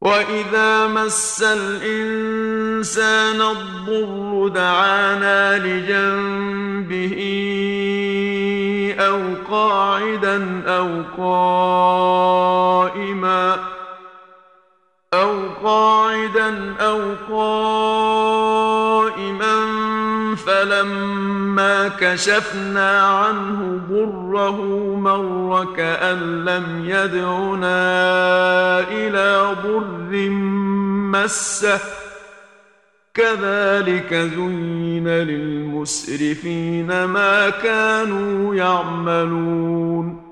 وإذا مس الإنسان الضر دعانا لجنبه أو قاعدا أو قائما فلما كشفنا عنه ضره مر كأن لم يدعنا إلى ضر مسه كذلك زين للمسرفين ما كانوا يعملون